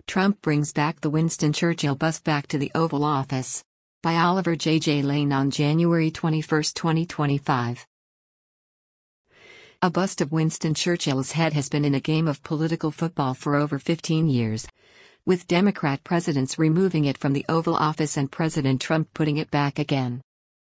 Trump brings back the Winston Churchill bust back to the Oval Office. By Oliver J. Lane on January 21, 2025. A bust of Winston Churchill's head has been in a game of political football for over 15 years, with Democrat presidents removing it from the Oval Office and President Trump putting it back again.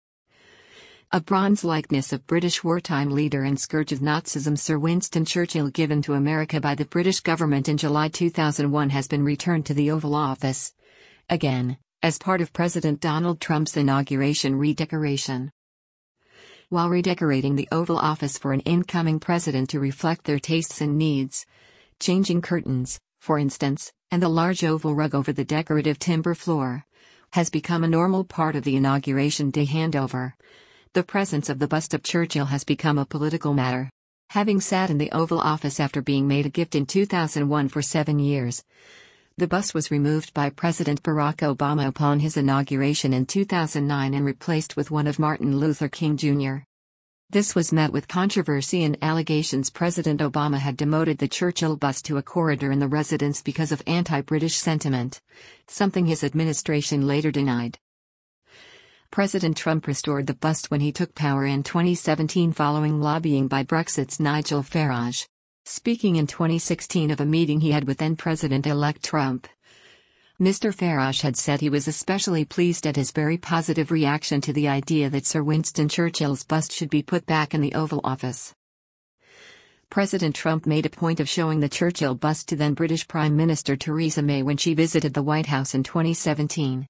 A bronze likeness of British wartime leader and scourge of Nazism Sir Winston Churchill, given to America by the British government in July 2001, has been returned to the Oval Office again, as part of President Donald Trump's inauguration redecoration. While redecorating the Oval Office for an incoming president to reflect their tastes and needs, changing curtains, for instance, and the large oval rug over the decorative timber floor, has become a normal part of the Inauguration Day handover. The presence of the bust of Churchill has become a political matter. Having sat in the Oval Office after being made a gift in 2001 for 7 years, the bust was removed by President Barack Obama upon his inauguration in 2009 and replaced with one of Martin Luther King Jr. This was met with controversy and allegations President Obama had demoted the Churchill bust to a corridor in the residence because of anti-British sentiment, something his administration later denied. President Trump restored the bust when he took power in 2017 following lobbying by Brexit's Nigel Farage. Speaking in 2016 of a meeting he had with then-President-elect Trump, Mr. Farage had said he was especially pleased at his very positive reaction to the idea that Sir Winston Churchill's bust should be put back in the Oval Office. President Trump made a point of showing the Churchill bust to then-British Prime Minister Theresa May when she visited the White House in 2017.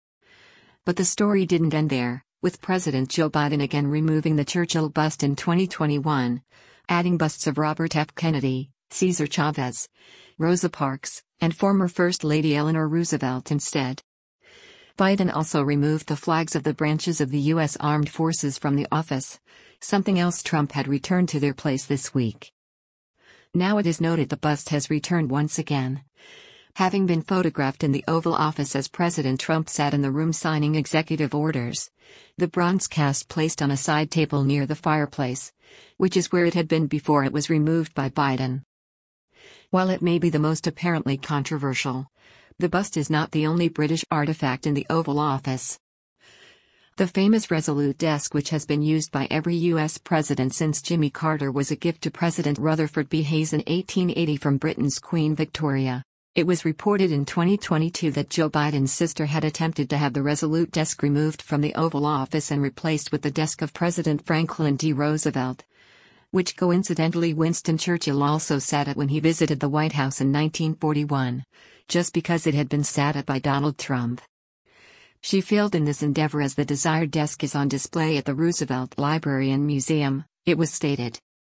But the story didn't end there, with President Joe Biden again removing the Churchill bust in 2021, adding busts of Robert F. Kennedy, Cesar Chavez, Rosa Parks, and former First Lady Eleanor Roosevelt instead. Biden also removed the flags of the branches of the U.S. Armed Forces from the office, something else Trump had returned to their place this week. Now it is noted the bust has returned once again, having been photographed in the Oval Office as President Trump sat in the room signing executive orders. The bronze cast placed on a side table near the fireplace, which is where it had been before it was removed by Biden. While it may be the most apparently controversial, the bust is not the only British artifact in the Oval Office. The famous Resolute desk, which has been used by every U.S. president since Jimmy Carter, was a gift to President Rutherford B. Hayes in 1880 from Britain's Queen Victoria. It was reported in 2022 that Joe Biden's sister had attempted to have the Resolute desk removed from the Oval Office and replaced with the desk of President Franklin D. Roosevelt, which coincidentally Winston Churchill also sat at when he visited the White House in 1941, just because it had been sat at by Donald Trump. She failed in this endeavor as the desired desk is on display at the Roosevelt Library and Museum, it was stated.